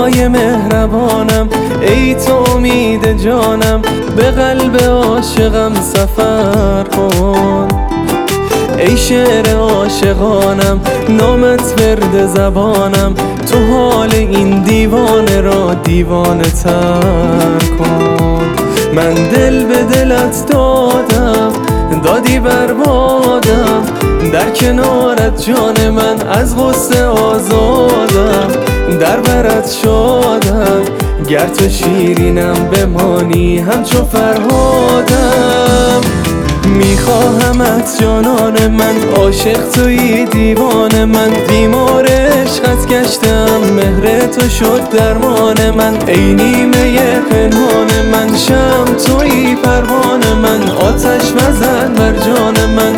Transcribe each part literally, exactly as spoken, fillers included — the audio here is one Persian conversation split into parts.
زیبای مهربانم، ای تو امید جانم، به قلب عاشقم سفر کن. ای شعر عاشقانم، نامت ورد زبانم، تو حال این دیوانه را دیوانه تر کن. من دل به دلت دادم، دادی بربادم، در کنارت جان من از غصه آزادم، در برت شادم، گر تو شیرینم بمانی همچو فرهادم. میخواهمت جانان من، عاشق تویی دیوان من، بیمار عشقت گشتم، مهر تو شد درمان من. ای نیمه پنهان من، شمع تویی پروانه من، آتش مزن بر جان من.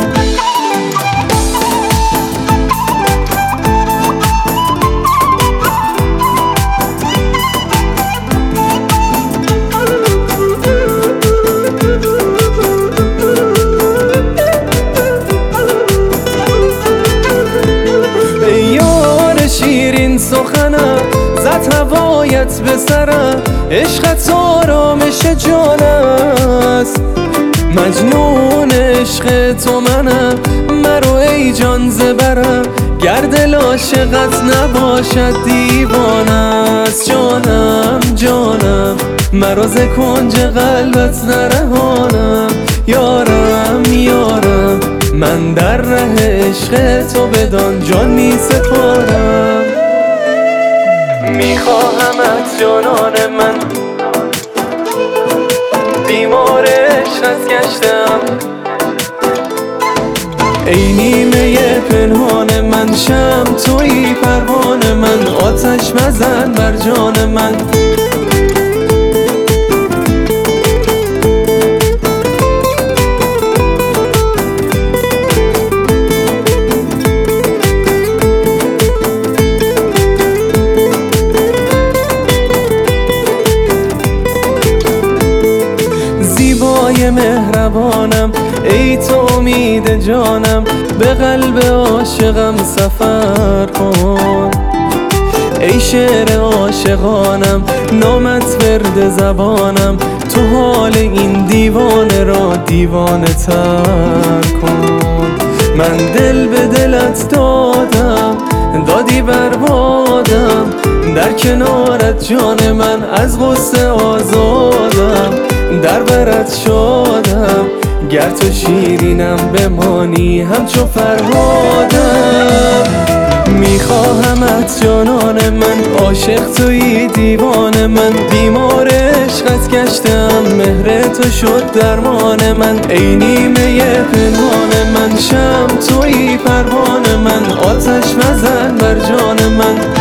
شیرین سخنم زد هوایت به سرم، عشقت آرامش جان است، مجنون عشق تو منم، مرو ای جان زبرم، گر دل عاشقت نباشد دیوانه است. جانم جانم مرو ز کنج قلبت نرهانم، یارم یارم من در ره عشق تو بدان جان می سپارم. میخواهمت جانان من، بیمار عشقت گشتم، ای نیمه پنهان من، شمع تویی پروانه من، آتش مزن بر جان من. زیبای مهربانم، ای تو امید جانم، به قلب عاشقم سفر کن. ای شعر عاشقانم، نامت ورد زبانم، تو حال این دیوانه را دیوانه تر کن. من دل به دلت دادم، دادی بربادم، در کنارت جان من از غصه آزادم، در برت شادم، گر تو شیرینم بمانی همچو فرهادم. میخواهمت جانان من، عاشق تویی دیوان من، بیمار عشقت گشتم، مهر تو شد درمان من. ای نیمه پنهان من، شمع تویی پروانه من، آتش مزن بر جان من.